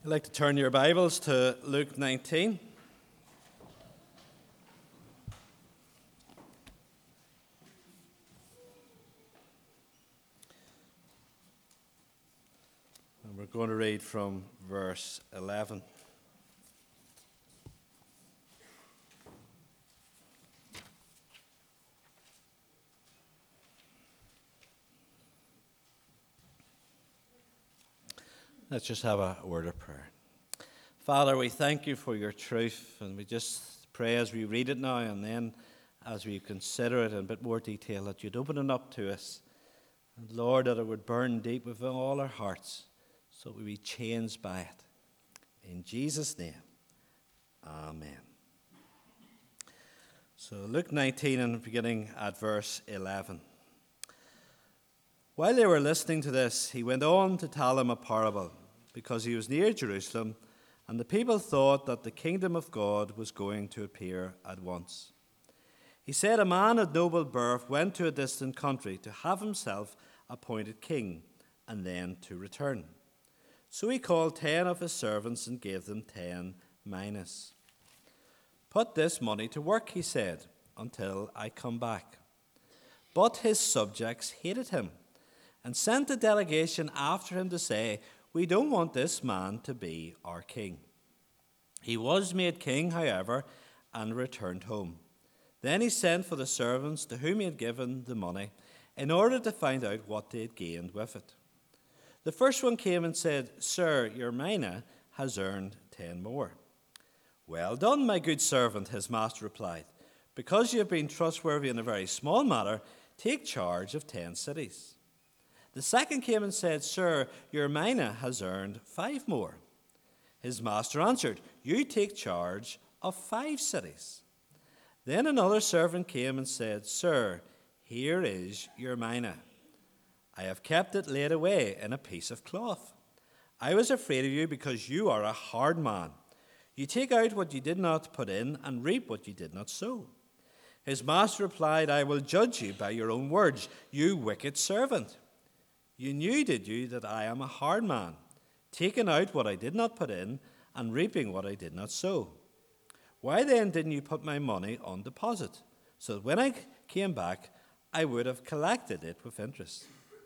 I'd like to turn your Bibles to Luke 19. And we're going to read from verse 11. Let's just have a word of prayer. Father, we thank you for your truth, and we just pray as we read it now and then as we consider it in a bit more detail that you'd open it up to us. And Lord, that it would burn deep within all our hearts so we'd be changed by it. In Jesus' name, amen. So Luke 19 and beginning at verse 11. While they were listening to this, he went on to tell them a parable, because he was near Jerusalem, and the people thought that the kingdom of God was going to appear at once. He said, a man of noble birth went to a distant country to have himself appointed king, and then to return. So he called 10 of his servants and gave them 10 minas. Put this money to work, he said, until I come back. But his subjects hated him, and sent a delegation after him to say, we don't want this man to be our king. He was made king, however, and returned home. Then he sent for the servants to whom he had given the money, in order to find out what they had gained with it. The first one came and said, Sir, your mina has earned 10 more. Well done, my good servant, his master replied. Because you have been trustworthy in a very small matter, take charge of 10 cities. The second came and said, Sir, your mina has earned 5 more. His master answered, you take charge of 5 cities. Then another servant came and said, Sir, here is your mina. I have kept it laid away in a piece of cloth. I was afraid of you because you are a hard man. You take out what you did not put in and reap what you did not sow. His master replied, I will judge you by your own words, you wicked servant. You knew, did you, that I am a hard man, taking out what I did not put in and reaping what I did not sow? Why then didn't you put my money on deposit, so that when I came back, I would have collected it with interest?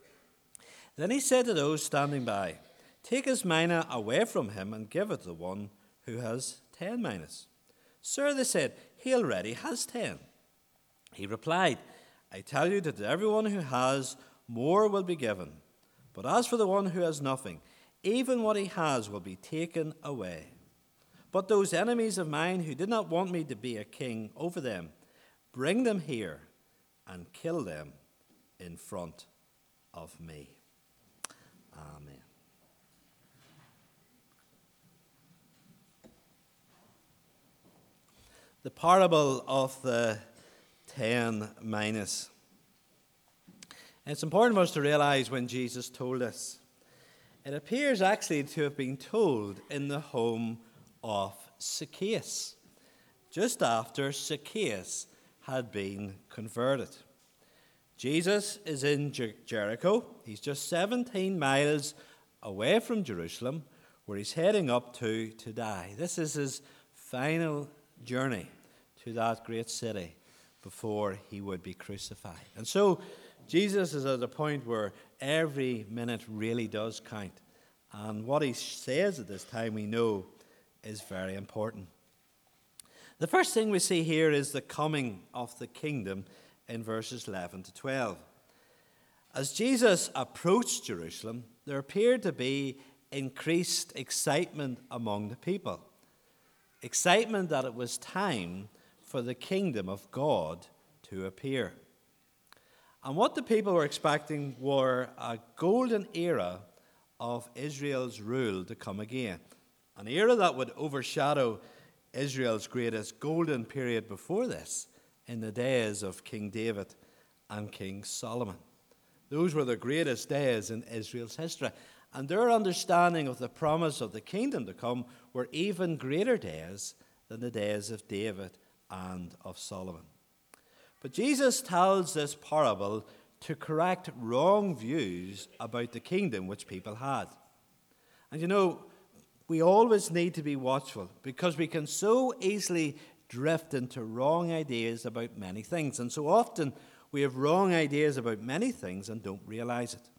Then he said to those standing by, take his mina away from him and give it to the one who has 10 minas. Sir, they said, he already has 10. He replied, I tell you that to everyone who has, more will be given. But as for the one who has nothing, even what he has will be taken away. But those enemies of mine who did not want me to be a king over them, bring them here and kill them in front of me. Amen. The parable of the 10 minas. It's important for us to realize when Jesus told us. It appears actually to have been told in the home of Zacchaeus, just after Zacchaeus had been converted. Jesus is in Jericho. He's just 17 miles away from Jerusalem, where he's heading up to die. This is his final journey to that great city before he would be crucified. And so Jesus is at a point where every minute really does count. And what he says at this time, we know, is very important. The first thing we see here is the coming of the kingdom in verses 11 to 12. As Jesus approached Jerusalem, there appeared to be increased excitement among the people. Excitement that it was time for the kingdom of God to appear. And what the people were expecting were a golden era of Israel's rule to come again. An era that would overshadow Israel's greatest golden period before this in the days of King David and King Solomon. Those were the greatest days in Israel's history. And their understanding of the promise of the kingdom to come were even greater days than the days of David and of Solomon. But Jesus tells this parable to correct wrong views about the kingdom which people had. And you know, we always need to be watchful because we can so easily drift into wrong ideas about many things. And so often we have wrong ideas about many things and don't realize it.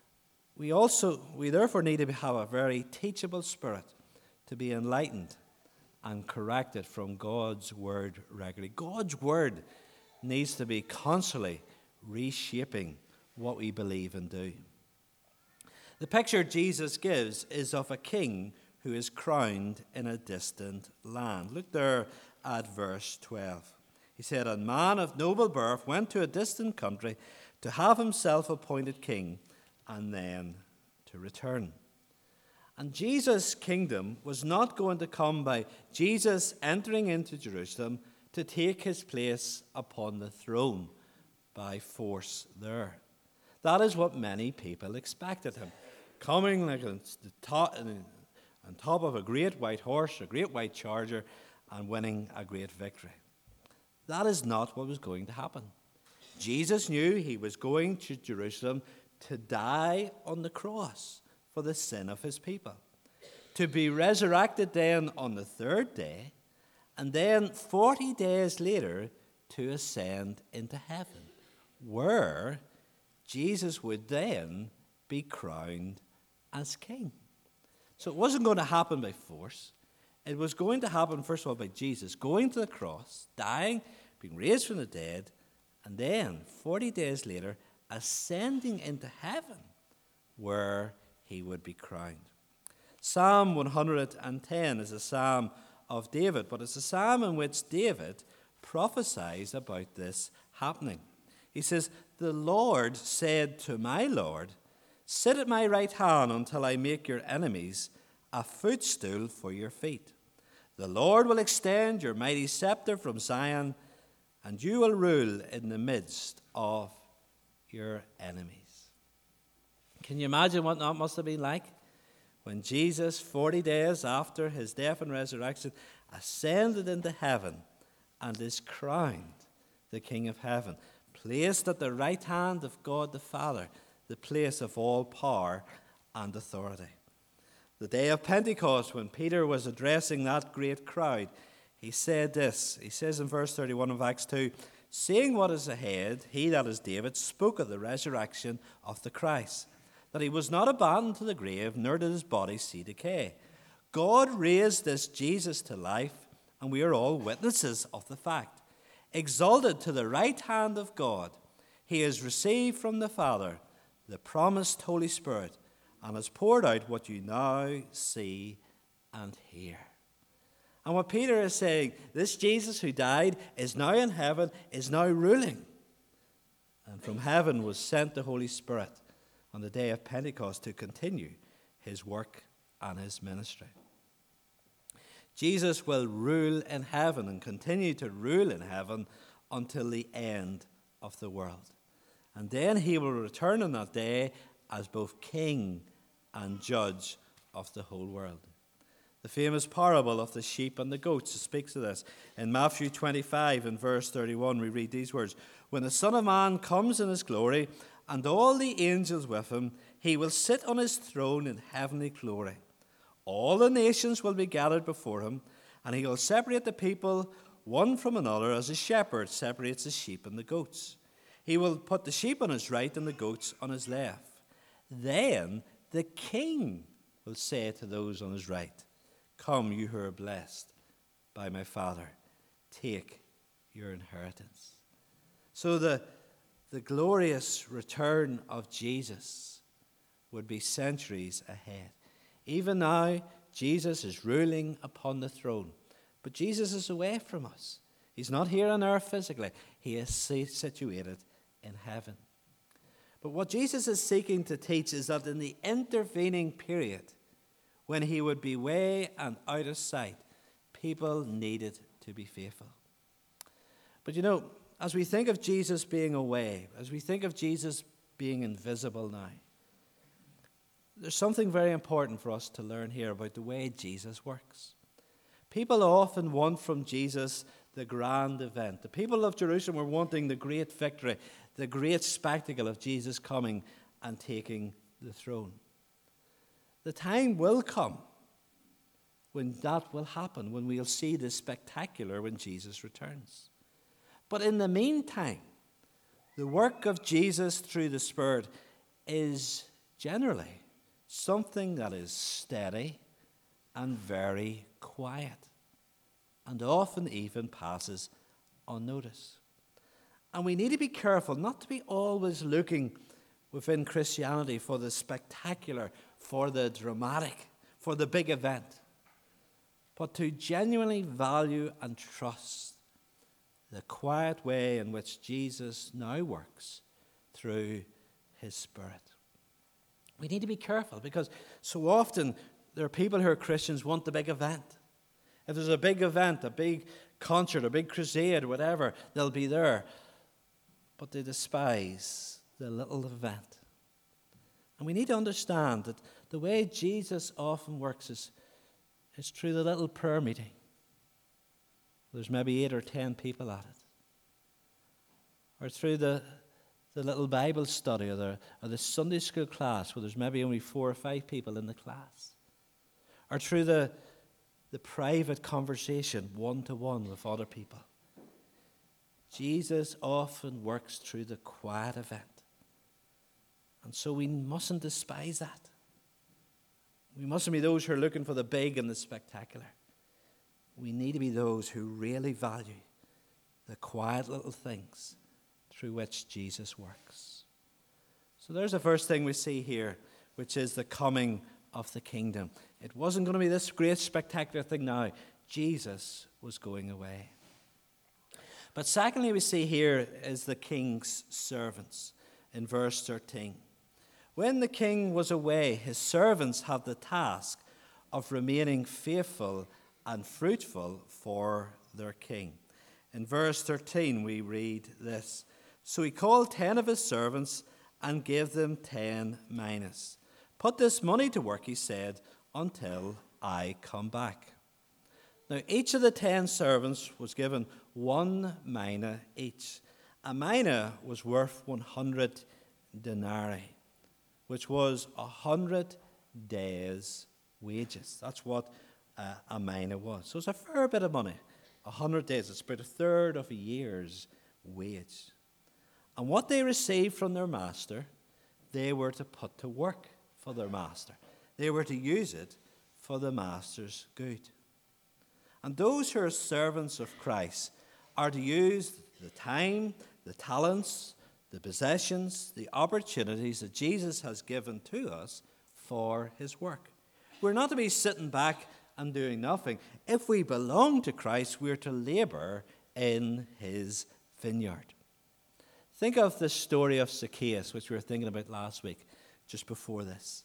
We therefore need to have a very teachable spirit to be enlightened and corrected from God's word regularly. God's word needs to be constantly reshaping what we believe and do. The picture Jesus gives is of a king who is crowned in a distant land. Look there at verse 12. He said, "A man of noble birth went to a distant country to have himself appointed king and then to return." And Jesus' kingdom was not going to come by Jesus entering into Jerusalem to take his place upon the throne by force there. That is what many people expected him, coming like on top of a great white horse, a great white charger, and winning a great victory. That is not what was going to happen. Jesus knew he was going to Jerusalem to die on the cross for the sin of his people, to be resurrected then on the third day, and then 40 days later to ascend into heaven, where Jesus would then be crowned as king. So it wasn't going to happen by force. It was going to happen, first of all, by Jesus going to the cross, dying, being raised from the dead, and then 40 days later ascending into heaven, where he would be crowned. Psalm 110 is a psalm of David, but it's a psalm in which David prophesies about this happening. He says, "The Lord said to my Lord, 'Sit at my right hand until I make your enemies a footstool for your feet.' The Lord will extend your mighty scepter from Zion, and you will rule in the midst of your enemies." Can you imagine what that must have been like? When Jesus, 40 days after his death and resurrection, ascended into heaven and is crowned the King of heaven, placed at the right hand of God the Father, the place of all power and authority. The day of Pentecost, when Peter was addressing that great crowd, he said this. He says in verse 31 of Acts 2, "Seeing what is ahead, he, that is David, spoke of the resurrection of the Christ, that he was not abandoned to the grave, nor did his body see decay. God raised this Jesus to life, and we are all witnesses of the fact. Exalted to the right hand of God, he has received from the Father the promised Holy Spirit, and has poured out what you now see and hear." And what Peter is saying, this Jesus who died is now in heaven, is now ruling. And from heaven was sent the Holy Spirit on the day of Pentecost to continue his work and his ministry. Jesus will rule in heaven and continue to rule in heaven until the end of the world. And then he will return on that day as both king and judge of the whole world. The famous parable of the sheep and the goats speaks of this. In Matthew 25 and verse 31, we read these words, "When the Son of Man comes in his glory, and all the angels with him, he will sit on his throne in heavenly glory. All the nations will be gathered before him, and he will separate the people one from another as a shepherd separates the sheep and the goats. He will put the sheep on his right and the goats on his left. Then the king will say to those on his right, 'Come, you who are blessed by my Father, take your inheritance.'" So the glorious return of Jesus would be centuries ahead. Even now, Jesus is ruling upon the throne, but Jesus is away from us. He's not here on earth physically. He is situated in heaven. But what Jesus is seeking to teach is that in the intervening period, when he would be way and out of sight, people needed to be faithful. But you know, as we think of Jesus being away, as we think of Jesus being invisible now, there's something very important for us to learn here about the way Jesus works. People often want from Jesus the grand event. The people of Jerusalem were wanting the great victory, the great spectacle of Jesus coming and taking the throne. The time will come when that will happen, when we'll see the spectacular when Jesus returns. But in the meantime, the work of Jesus through the Spirit is generally something that is steady and very quiet, and often even passes unnoticed. And we need to be careful not to be always looking within Christianity for the spectacular, for the dramatic, for the big event, but to genuinely value and trust the quiet way in which Jesus now works through his Spirit. We need to be careful because so often there are people who are Christians want the big event. If there's a big event, a big concert, a big crusade, whatever, they'll be there. But they despise the little event. And we need to understand that the way Jesus often works is through the little prayer meeting. There's maybe 8 or 10 people at it. Or through the little Bible study or the Sunday school class where there's maybe only 4 or 5 people in the class. Or through the private conversation one-to-one with other people. Jesus often works through the quiet event. And so we mustn't despise that. We mustn't be those who are looking for the big and the spectacular. We need to be those who really value the quiet little things through which Jesus works. So there's the first thing we see here, which is the coming of the kingdom. It wasn't going to be this great spectacular thing now. Jesus was going away. But secondly, we see here is the king's servants in verse 13. When the king was away, his servants had the task of remaining faithful and fruitful for their king. In verse 13, we read this. So he called 10 of his servants and gave them 10 minas. Put this money to work, he said, until I come back. Now, each of the 10 servants was given 1 mina each. A mina was worth 100 denarii, which was 100 days' wages. That's what a mina was. So it's a fair bit of money. 100 days, it's about a third of a year's wage. And what they received from their master, they were to put to work for their master. They were to use it for the master's good. And those who are servants of Christ are to use the time, the talents, the possessions, the opportunities that Jesus has given to us for his work. We're not to be sitting back and doing nothing. If we belong to Christ, we're to labor in his vineyard. Think of the story of Zacchaeus, which we were thinking about last week, just before this.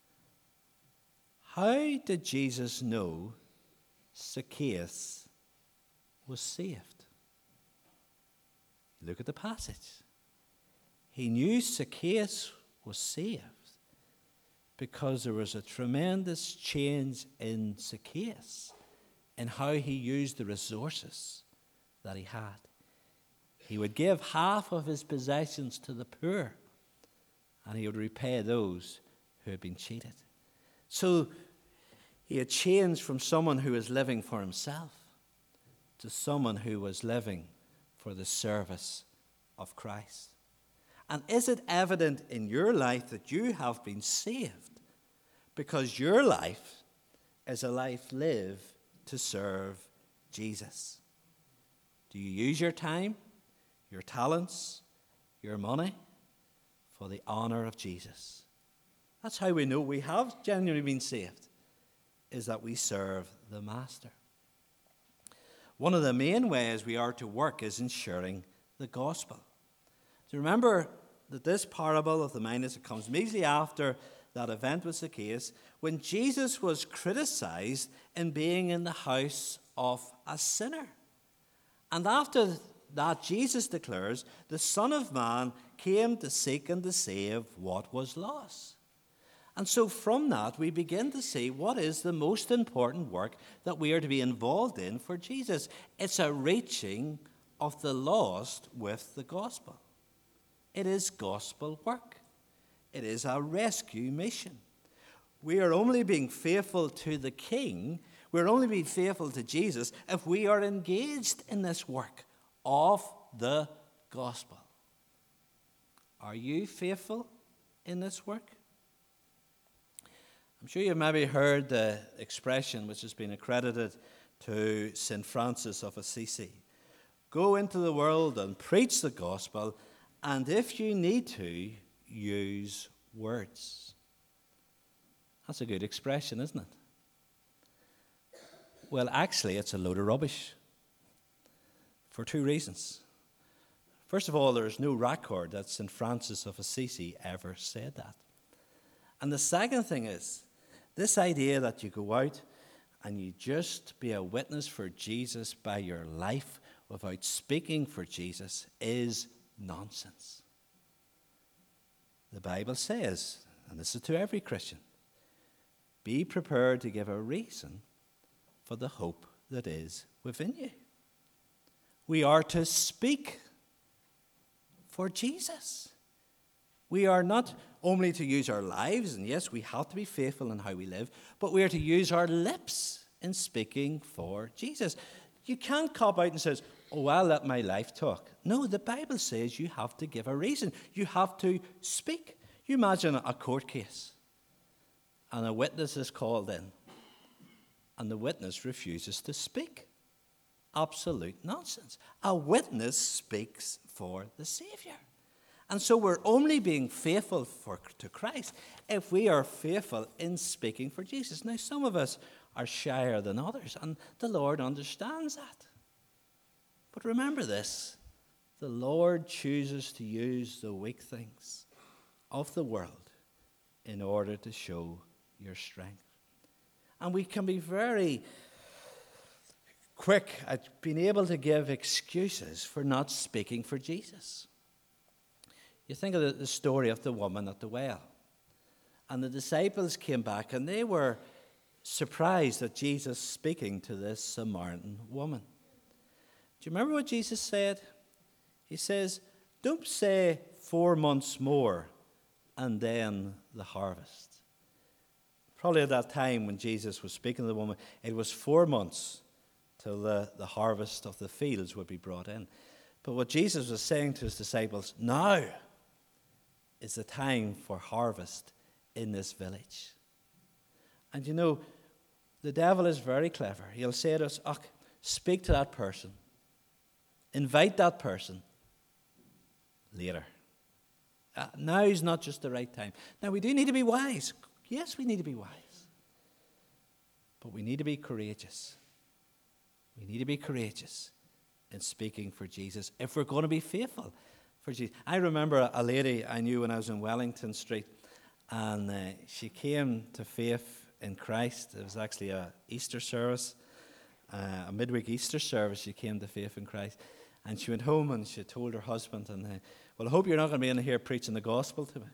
How did Jesus know Zacchaeus was saved? Look at the passage. He knew Zacchaeus was saved because there was a tremendous change in Zacchaeus in how he used the resources that he had. He would give half of his possessions to the poor, and he would repay those who had been cheated. So he had changed from someone who was living for himself to someone who was living for the service of Christ. And is it evident in your life that you have been saved because your life is a life lived to serve Jesus? Do you use your time, your talents, your money for the honor of Jesus? That's how we know we have genuinely been saved, is that we serve the Master. One of the main ways we are to work is in sharing the gospel. Do you remember that this parable of the minas, it comes immediately after that event with Zacchaeus, when Jesus was criticized in being in the house of a sinner. And after that, Jesus declares, the Son of Man came to seek and to save what was lost. And so from that, we begin to see what is the most important work that we are to be involved in for Jesus. It's a reaching of the lost with the gospel. It is gospel work. It is a rescue mission. We are only being faithful to the King We're only being faithful to Jesus if we are engaged in this work of the gospel. Are you faithful in this work? I'm sure you've maybe heard the expression which has been accredited to St. Francis of Assisi. Go into the world and preach the gospel, and if you need to, use words. That's a good expression, isn't it? Well, actually, it's a load of rubbish for two reasons. First of all, there is no record that St. Francis of Assisi ever said that. And the second thing is, this idea that you go out and you just be a witness for Jesus by your life without speaking for Jesus is nonsense. The Bible says, and this is to every Christian, be prepared to give a reason for the hope that is within you. We are to speak for Jesus. We are not only to use our lives, and yes, we have to be faithful in how we live, but we are to use our lips in speaking for Jesus. You can't cop out and say, oh, I'll let my life talk. No, the Bible says you have to give a reason. You have to speak. You imagine a court case, and a witness is called in, and the witness refuses to speak. Absolute nonsense. A witness speaks for the Savior. And so we're only being faithful to Christ if we are faithful in speaking for Jesus. Now, some of us are shyer than others, and the Lord understands that. But remember this, the Lord chooses to use the weak things of the world in order to show your strength. And we can be very quick at being able to give excuses for not speaking for Jesus. You think of the story of the woman at the well. And the disciples came back and they were surprised at Jesus speaking to this Samaritan woman. Do you remember what Jesus said? He says, don't say 4 months more and then the harvest. Probably at that time when Jesus was speaking to the woman, it was 4 months till the harvest of the fields would be brought in. But what Jesus was saying to his disciples, now is the time for harvest in this village. And you know, the devil is very clever. He'll say to us, speak to that person. Invite that person later. Now is not just the right time. Now, we do need to be wise. Yes, we need to be wise. But we need to be courageous. We need to be courageous in speaking for Jesus if we're going to be faithful for Jesus. I remember a lady I knew when I was in Wellington Street, and she came to faith in Christ. It was actually a Easter service, a midweek Easter service. She came to faith in Christ. And she went home and she told her husband, well, I hope you're not going to be in here preaching the gospel to me.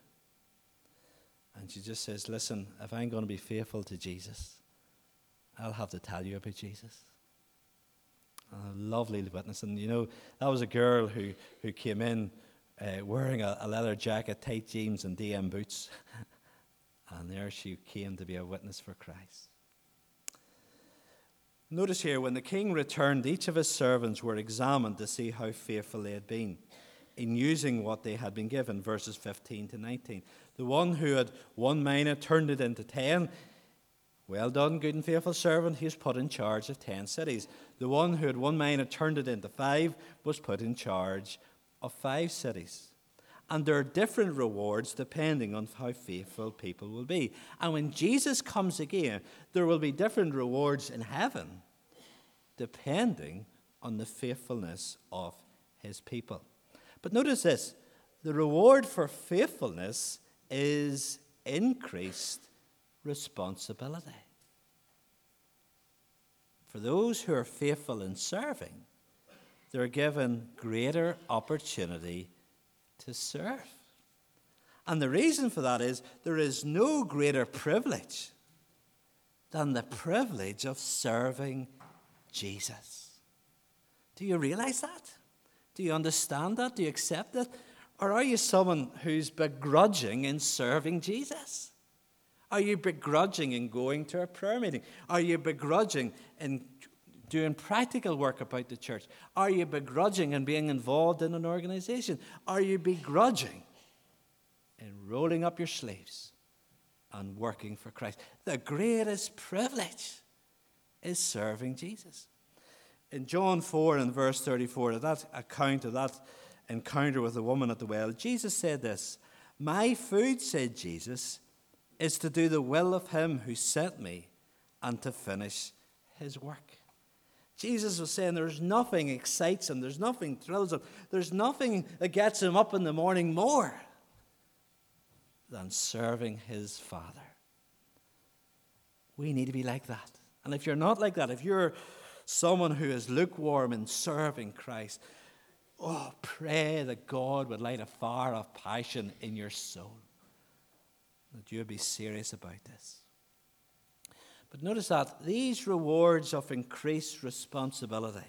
And she just says, listen, if I'm going to be faithful to Jesus, I'll have to tell you about Jesus. A lovely witness. And you know, that was a girl who came in wearing a leather jacket, tight jeans and DM boots. And there she came to be a witness for Christ. Notice here, when the king returned, each of his servants were examined to see how faithful they had been in using what they had been given, verses 15 to 19. The one who had 1 mina turned it into 10. Well done, good and faithful servant. He was put in charge of 10 cities. The one who had 1 mina turned it into 5 was put in charge of 5 cities. And there are different rewards depending on how faithful people will be. And when Jesus comes again, there will be different rewards in heaven depending on the faithfulness of his people. But notice this, the reward for faithfulness is increased responsibility. For those who are faithful in serving, they're given greater opportunity to serve. And the reason for that is there is no greater privilege than the privilege of serving Jesus. Do you realize that? Do you understand that? Do you accept it? Or are you someone who's begrudging in serving Jesus? Are you begrudging in going to a prayer meeting? Are you begrudging in doing practical work about the church? Are you begrudging in being involved in an organization? Are you begrudging in rolling up your sleeves and working for Christ? The greatest privilege is serving Jesus. In John 4 and verse 34, that account of that encounter with the woman at the well, Jesus said this, "My food," said Jesus, "is to do the will of him who sent me and to finish his work." Jesus was saying there's nothing excites him, there's nothing thrills him, there's nothing that gets him up in the morning more than serving his Father. We need to be like that. And if you're not like that, if you're someone who is lukewarm in serving Christ, pray that God would light a fire of passion in your soul, that you would be serious about this. But notice that these rewards of increased responsibility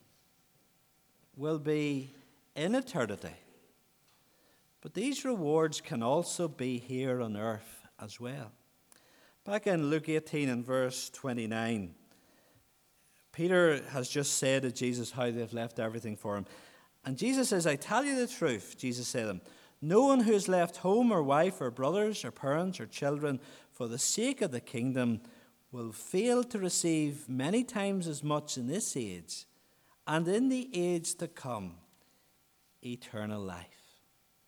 will be in eternity. But these rewards can also be here on earth as well. Back in Luke 18 and verse 29, Peter has just said to Jesus how they've left everything for him. And Jesus says, "I tell you the truth," Jesus said to them, "no one who has left home or wife or brothers or parents or children for the sake of the kingdom will fail to receive many times as much in this age and in the age to come eternal life."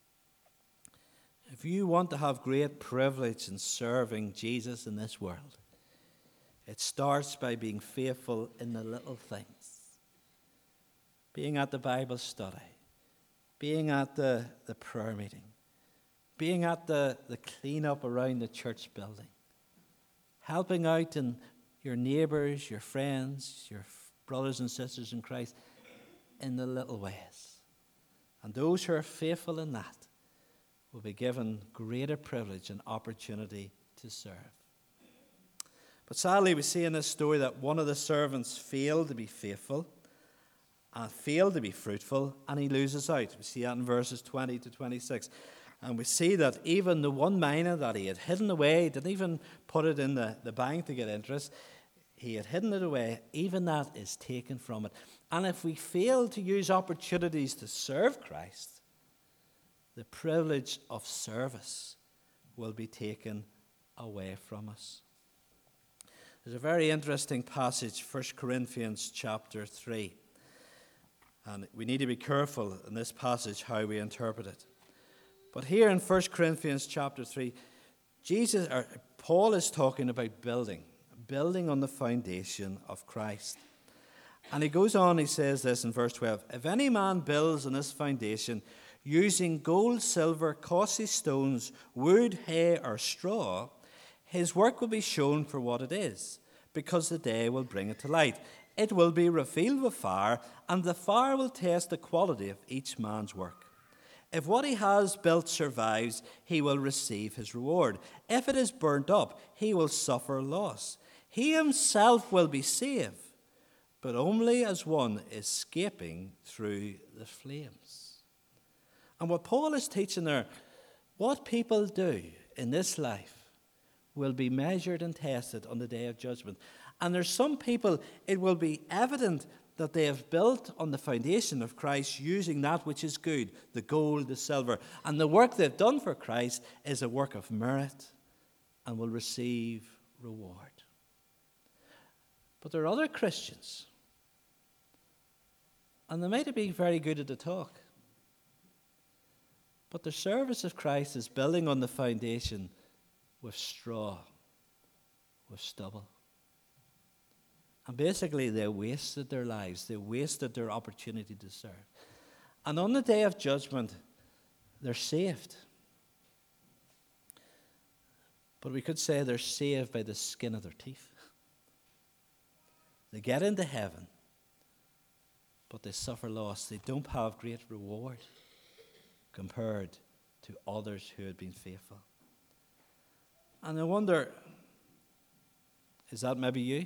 If you want to have great privilege in serving Jesus in this world, it starts by being faithful in the little things. Being at the Bible study, being at the prayer meeting, being at the clean-up around the church building, helping out in your neighbours, your friends, your brothers and sisters in Christ in the little ways. And those who are faithful in that will be given greater privilege and opportunity to serve. But sadly, we see in this story that one of the servants failed to be faithful and failed to be fruitful, and he loses out. We see that in verses 20 to 26. And we see that even the one mina that he had hidden away, he didn't even put it in the bank to get interest, he had hidden it away, even that is taken from it. And if we fail to use opportunities to serve Christ, the privilege of service will be taken away from us. There's a very interesting passage, 1 Corinthians chapter 3. And we need to be careful in this passage how we interpret it. But here in 1 Corinthians chapter 3, Paul is talking about building on the foundation of Christ. And he goes on, he says this in verse 12, "If any man builds on this foundation using gold, silver, costly stones, wood, hay, or straw, his work will be shown for what it is, because the day will bring it to light. It will be revealed with fire, and the fire will test the quality of each man's work. If what he has built survives, he will receive his reward. If it is burnt up, he will suffer loss. He himself will be saved, but only as one escaping through the flames." And what Paul is teaching there, what people do in this life will be measured and tested on the day of judgment. And there's some people, it will be evident that they have built on the foundation of Christ using that which is good, the gold, the silver. And the work they've done for Christ is a work of merit and will receive reward. But there are other Christians, and they might have been very good at the talk, but the service of Christ is building on the foundation with straw, with stubble. And basically, they wasted their lives. They wasted their opportunity to serve. And on the day of judgment, they're saved. But we could say they're saved by the skin of their teeth. They get into heaven, but they suffer loss. They don't have great reward compared to others who had been faithful. And I wonder, is that maybe you?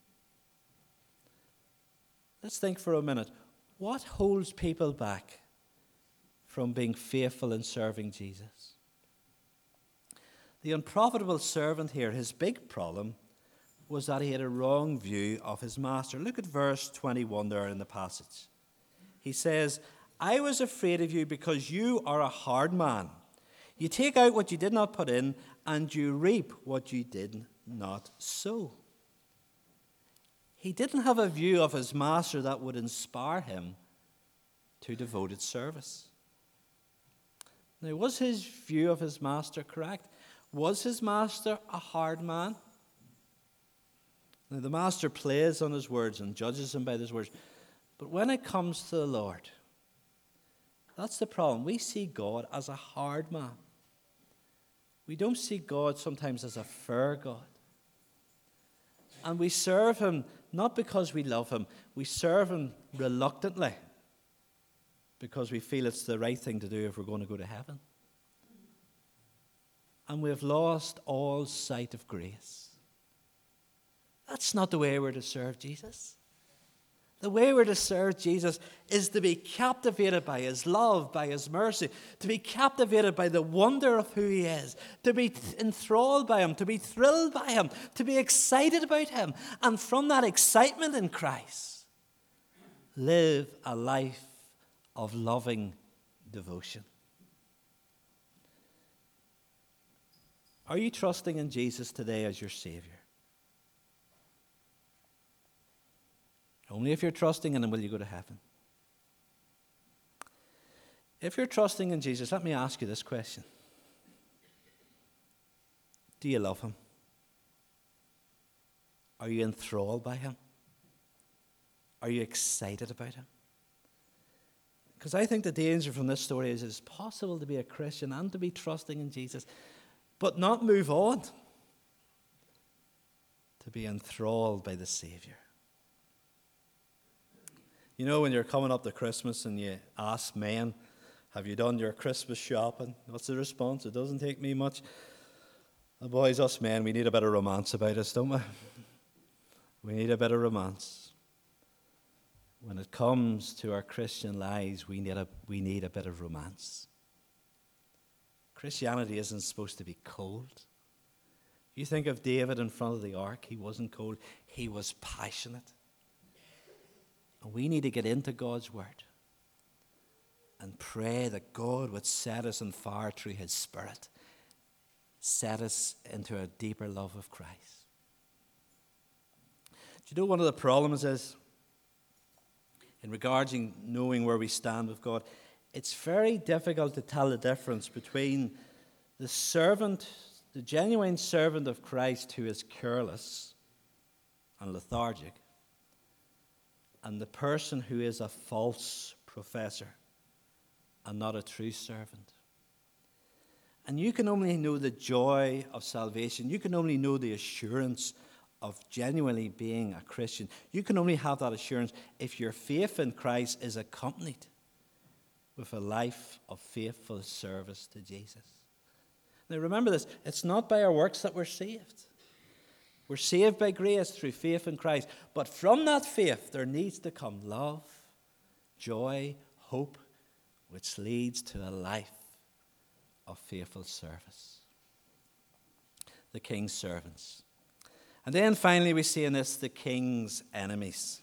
Let's think for a minute. What holds people back from being faithful in serving Jesus? The unprofitable servant here, his big problem was that he had a wrong view of his master. Look at verse 21 there in the passage. He says, I was afraid of you because you are a hard man. You take out what you did not put in, and you reap what you did not sow. He didn't have a view of his master that would inspire him to devoted service. Now, was his view of his master correct? Was his master a hard man? Now, the master plays on his words and judges him by his words. But when it comes to the Lord, that's the problem. We see God as a hard man. We don't see God sometimes as a fair God. And we serve him not because we love him. We serve him reluctantly because we feel it's the right thing to do if we're going to go to heaven. And we've lost all sight of grace. That's not the way we're to serve Jesus. The way we're to serve Jesus is to be captivated by his love, by his mercy, to be captivated by the wonder of who he is, to be enthralled by him, to be thrilled by him, to be excited about him. And from that excitement in Christ, live a life of loving devotion. Are you trusting in Jesus today as your Savior? Only if you're trusting in him will you go to heaven. If you're trusting in Jesus, let me ask you this question. Do you love him? Are you enthralled by him? Are you excited about him? Because I think the danger from this story is it's possible to be a Christian and to be trusting in Jesus, but not move on to be enthralled by the Savior. You know, when you're coming up to Christmas and you ask men, have you done your Christmas shopping? What's the response? It doesn't take me much. The boys, us men, we need a bit of romance about us, don't we? We need a bit of romance. When it comes to our Christian lives, we need a bit of romance. Christianity isn't supposed to be cold. You think of David in front of the ark, he wasn't cold, he was passionate. And we need to get into God's word and pray that God would set us on fire through his Spirit, set us into a deeper love of Christ. Do you know one of the problems is, in regarding knowing where we stand with God, it's very difficult to tell the difference between the servant, the genuine servant of Christ who is careless and lethargic, and the person who is a false professor and not a true servant. And you can only know the joy of salvation. You can only know the assurance of genuinely being a Christian. You can only have that assurance if your faith in Christ is accompanied with a life of faithful service to Jesus. Now remember this, it's not by our works that we're saved. We're saved by grace through faith in Christ. But from that faith, there needs to come love, joy, hope, which leads to a life of faithful service. The king's servants. And then finally we see in this the king's enemies.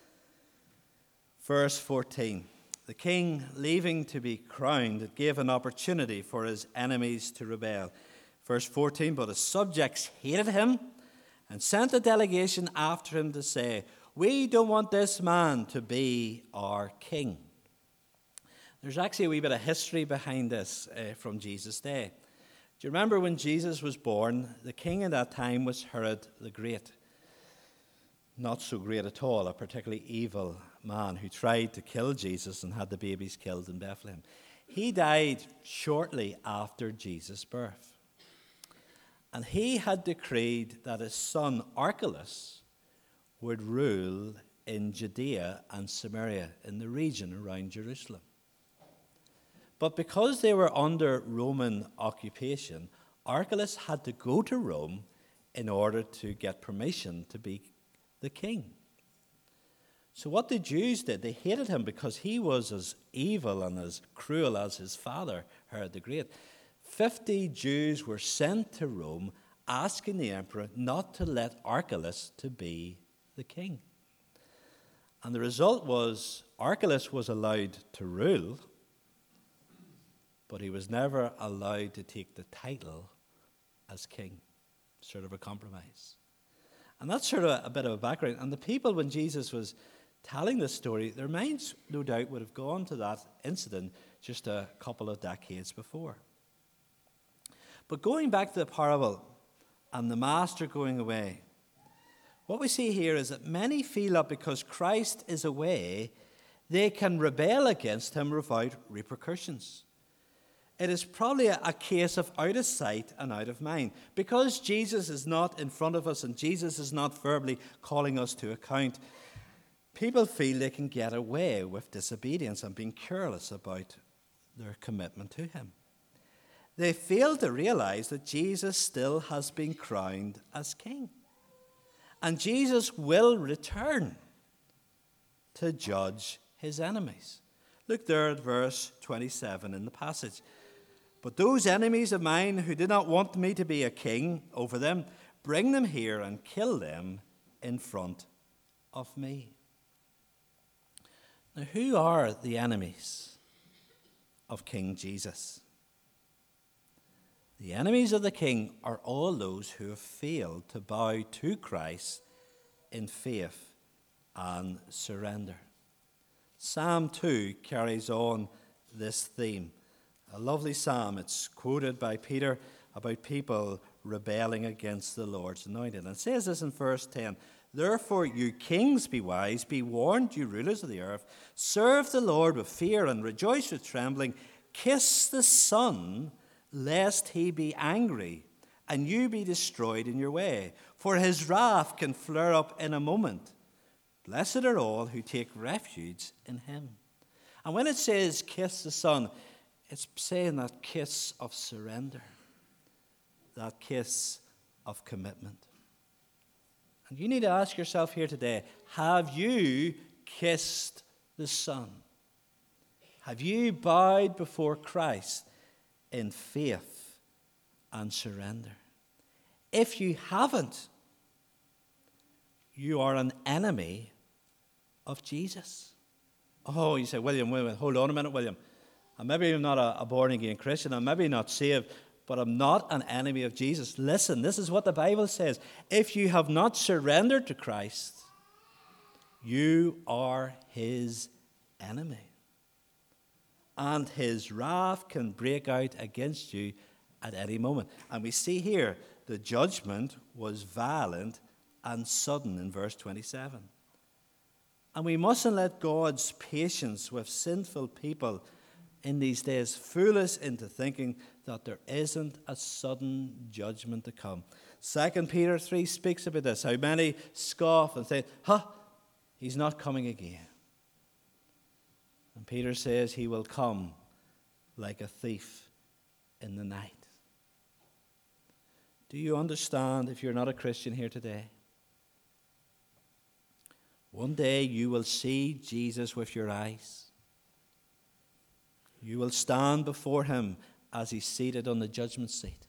Verse 14. The king, leaving to be crowned, gave an opportunity for his enemies to rebel. Verse 14. But his subjects hated him and sent a delegation after him to say, we don't want this man to be our king. There's actually a wee bit of history behind this from Jesus' day. Do you remember when Jesus was born, the king at that time was Herod the Great. Not so great at all, a particularly evil man who tried to kill Jesus and had the babies killed in Bethlehem. He died shortly after Jesus' birth. And he had decreed that his son Archelaus would rule in Judea and Samaria, in the region around Jerusalem. But because they were under Roman occupation, Archelaus had to go to Rome in order to get permission to be the king. So what the Jews did, they hated him because he was as evil and as cruel as his father, Herod the Great. 50 Jews were sent to Rome asking the emperor not to let Archelaus to be the king. And the result was Archelaus was allowed to rule, but he was never allowed to take the title as king. Sort of a compromise. And that's sort of a bit of a background. And the people, when Jesus was telling this story, their minds, no doubt, would have gone to that incident just a couple of decades before. But going back to the parable and the master going away, what we see here is that many feel that because Christ is away, they can rebel against him without repercussions. It is probably a case of out of sight and out of mind. Because Jesus is not in front of us and Jesus is not verbally calling us to account, people feel they can get away with disobedience and being careless about their commitment to him. They fail to realize that Jesus still has been crowned as king. And Jesus will return to judge his enemies. Look there at verse 27 in the passage. But those enemies of mine who did not want me to be a king over them, bring them here and kill them in front of me. Now, who are the enemies of King Jesus? The enemies of the king are all those who have failed to bow to Christ in faith and surrender. Psalm 2 carries on this theme. A lovely psalm. It's quoted by Peter about people rebelling against the Lord's anointed. And it says this in verse 10. Therefore, you kings, be wise, be warned, you rulers of the earth. Serve the Lord with fear and rejoice with trembling. Kiss the Son, lest he be angry and you be destroyed in your way. For his wrath can flare up in a moment. Blessed are all who take refuge in him. And when it says kiss the Son, it's saying that kiss of surrender, that kiss of commitment. And you need to ask yourself here today, have you kissed the Son? Have you bowed before Christ in faith and surrender? If you haven't, you are an enemy of Jesus. Oh, you say, William, hold on a minute, William. And maybe I'm not a born-again Christian, I'm maybe not saved, but I'm not an enemy of Jesus. Listen, this is what the Bible says. If you have not surrendered to Christ, you are his enemy. And his wrath can break out against you at any moment. And we see here, the judgment was violent and sudden in verse 27. And we mustn't let God's patience with sinful people in these days fool us into thinking that there isn't a sudden judgment to come. 2 Peter 3 speaks about this, how many scoff and say, he's not coming again. And Peter says he will come like a thief in the night. Do you understand, if you're not a Christian here today? One day you will see Jesus with your eyes. You will stand before him as he's seated on the judgment seat.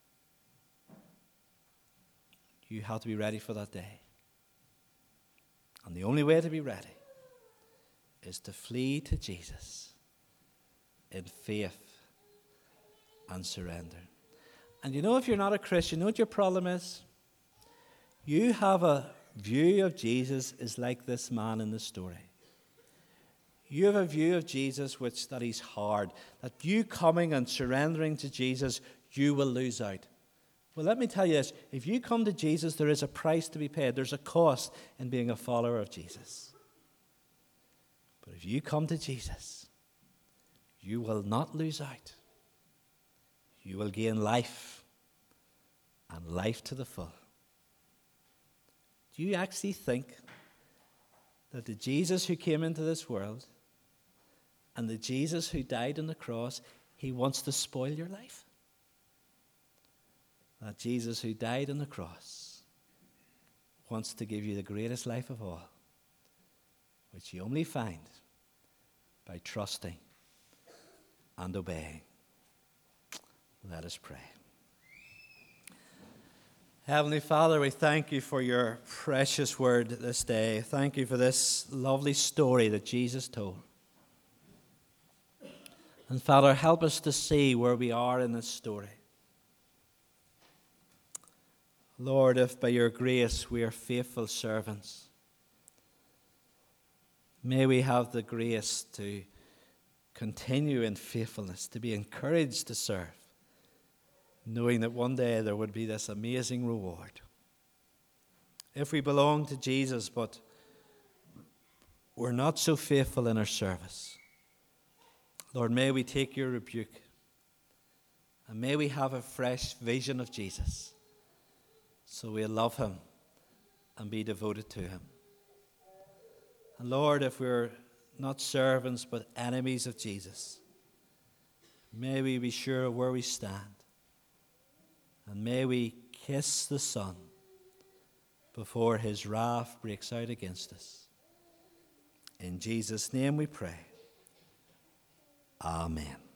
You have to be ready for that day. And the only way to be ready is to flee to Jesus in faith and surrender. And you know, if you're not a Christian, you know what your problem is? You have a view of Jesus is like this man in the story. You have a view of Jesus that he's hard, that you coming and surrendering to Jesus, you will lose out. Well, let me tell you this. If you come to Jesus, there is a price to be paid. There's a cost in being a follower of Jesus. But if you come to Jesus, you will not lose out. You will gain life, and life to the full. Do you actually think that the Jesus who came into this world and the Jesus who died on the cross, he wants to spoil your life? That Jesus who died on the cross wants to give you the greatest life of all, which you only find by trusting and obeying. Let us pray. Heavenly Father, we thank you for your precious word this day. Thank you for this lovely story that Jesus told. And Father, help us to see where we are in this story. Lord, if by your grace we are faithful servants, may we have the grace to continue in faithfulness, to be encouraged to serve, knowing that one day there would be this amazing reward. If we belong to Jesus, but we're not so faithful in our service, Lord, may we take your rebuke, and may we have a fresh vision of Jesus, so we'll love him and be devoted to him. And Lord, if we're not servants but enemies of Jesus, may we be sure of where we stand. And may we kiss the Son before his wrath breaks out against us. In Jesus' name we pray. Amen.